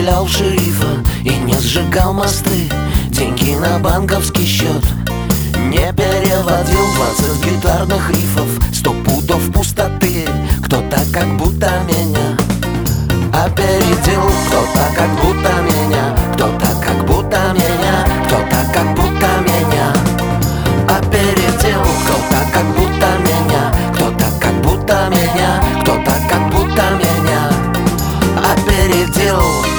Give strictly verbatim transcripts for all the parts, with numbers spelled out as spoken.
стрелял в шерифа и не сжигал мосты, деньги на банковский счет не переводил, двадцать гитарных рифов, сто пудов пустоты. Кто-то как будто меня опередил, кто-то как будто меня, кто-то как будто меня, кто-то как будто меня опередил, кто-то как будто меня, кто-то как будто меня, кто-то как будто меня опередил.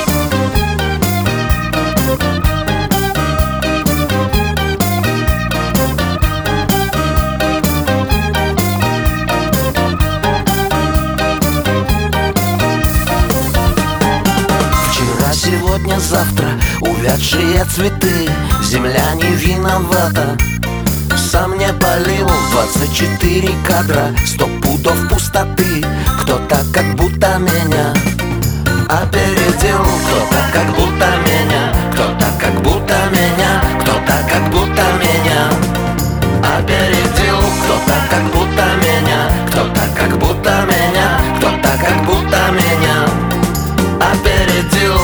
Сегодня, завтра увядшие цветы, земля не виновата, сам не полил. Двадцать четыре кадра, сто пудов пустоты. Кто-то как будто меня опередил, кто-то как будто меня, кто-то как будто меня, кто-то как будто меня опередил, кто-то как будто меня, кто-то как будто меня, кто-то как будто меня опередил.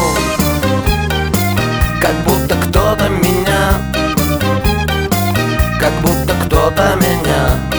Как будто кто-то меня, как будто кто-то меня